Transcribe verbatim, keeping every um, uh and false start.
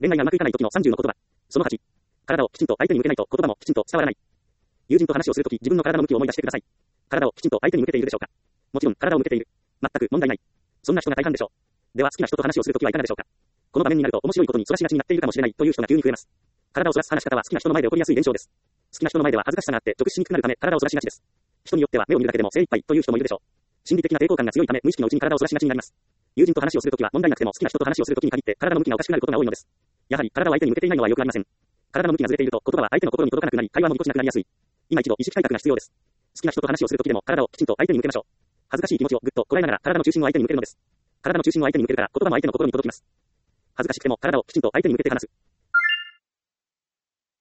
恋愛がうまくいかない時のさんじゅうの言葉。そのはち。体をきちんと相手に向けないと言葉もきちんと伝わらない。友人と話をするとき、自分の体の向きを思い出してください。体をきちんと相手に向けているでしょうか。もちろん体を向けている。全く問題ない。そんな人が大半でしょう。では好きな人と話をするときはいかがでしょうか。この場面になると面白いことにそらしがちになっているかもしれないという人が急に増えます。体をそらす話し方は好きな人の前で起こりやすい現象です。好きな人の前では恥ずかしさがあって直視しにくくなるため体をそらしがちです。人によっては目を見るだけでも精一杯という人もいるでしょう。心理的な抵抗感が強いため無意識のうちに体をそらしがちになります。友人と話をするときは問題なくても好きな人と話をするときに限って体の向きがおかしくなることが多いのです。やはり体を相手に向けていないのはよくありません。体の向きがずれていると言葉は相手の心に届かなくなり会話もぎこちなくなりやすい。今一度意識改革が必要です。好きな人と話をするときでも体をきちんと相手に向けましょう。恥ずかしい気持ちをぐっとこらえながら体の中心を相手に向けるのです。体の中心を相手に向けるから言葉も相手の心に届きます。恥ずかしくても体をきちんと相手に向けて話す。